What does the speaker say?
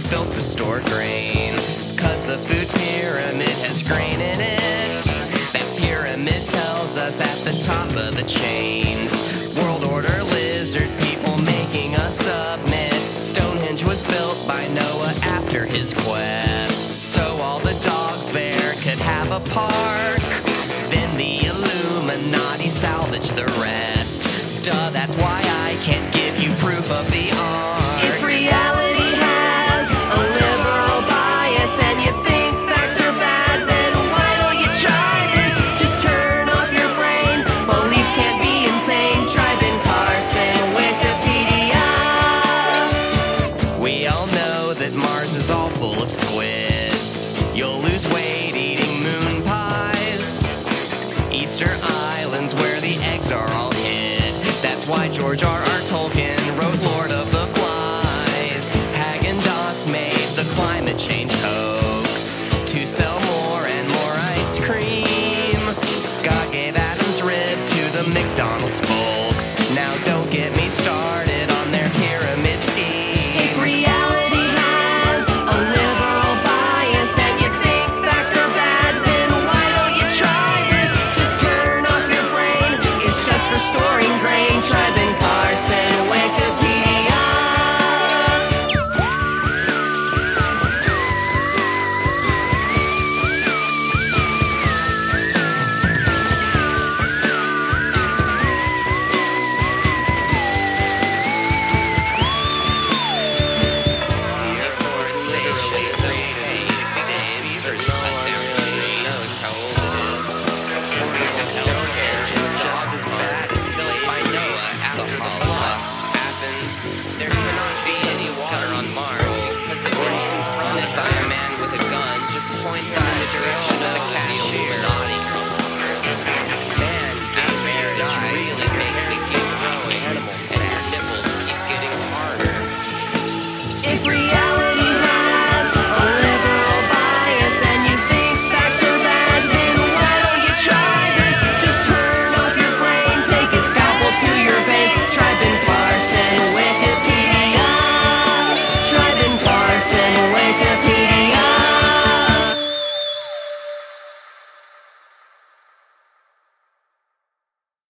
built to store grain. 'Cause the food pyramid has grain in it. That pyramid tells us at the top of the chains. World order lizard people making us submit. Stonehenge was built by Noah after his quest, so all the dogs there could have a park. Then the Illuminati salvaged the rest. Duh, that's why I can't give you proof of the ark. If reality has a liberal bias and you think facts are bad, then why don't you try this? Just turn off your brain. Beliefs can't be insane. Try Ben Carson, Wikipedia. We all know that Mars is all full of squids. You'll lose